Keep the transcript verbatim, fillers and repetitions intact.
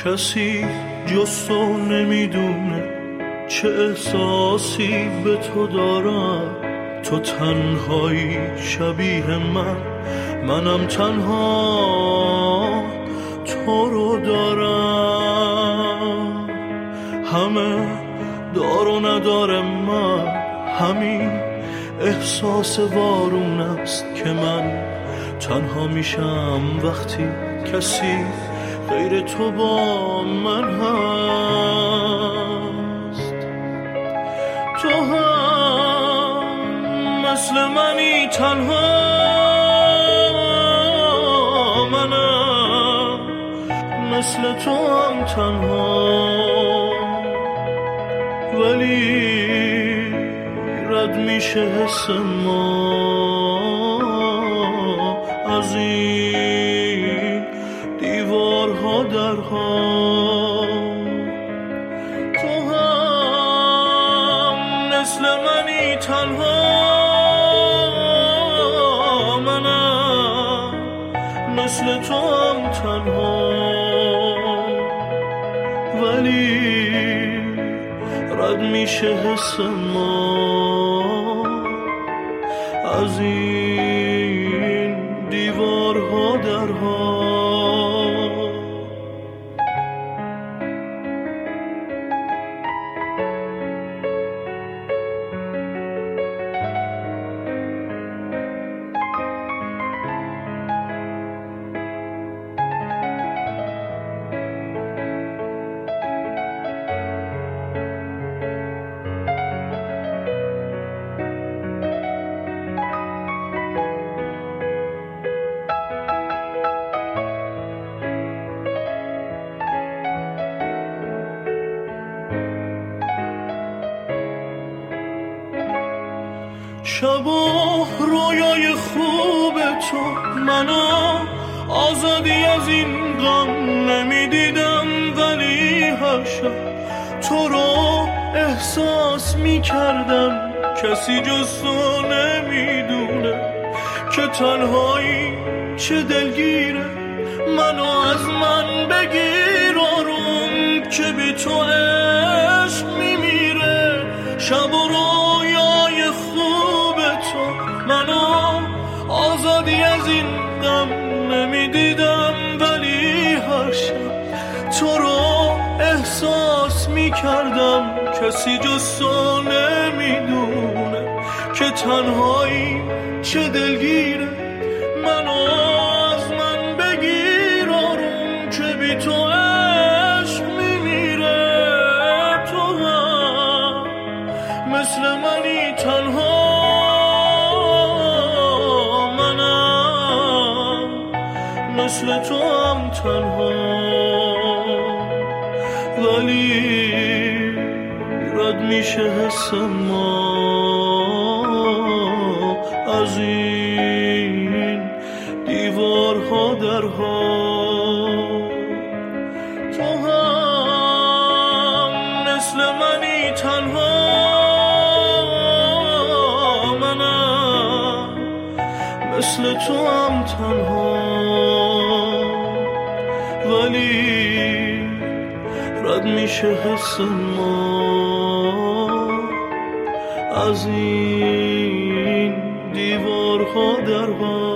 کسی جز تو نمیدونه چه احساسی به تو دارم. تو تنهایی شبیه من، منم تنها تو رو دارم. همه دار و نداره من، همین احساس وارون است که من تنها میشم وقتی کسی غیر تو با من هست. تو هم مثل منی تنها، منم مثل تو هم تنها، ولی رد میشه حس ما از این دیوارها درها. تو هم مثل منی تنها، منم مثل تو هم تنها، ولی رد میشه حس ما از این دیوارها درها. شب و رویای خوب تو، منو آزادی از این غم نمیدیدم، ولی هر شب تو رو احساس میکردم. کسی جز تو نمیدونه که تنهایی چه دلگیره. منو از من بگیر آروم که بی تو عشق میمیره. شب و رویای خوب تو، منو آزادی از این غم نمیدیدم، ولی هر شب تو رو احساس میکردم. کسی جز تو نمیدونه که تنهایی چه دلگیره. منو از من بگیر آروم که بی تو عشق میمیره. تو هم مثل منی تنها، منم مثل تو هم تنها، ولی رد میشه حس ما از این دیوارها درها. تو هم مثل منی تنها، منم مثل تو هم تنها، ولی رد میشه حس ما از این دیوارها درها.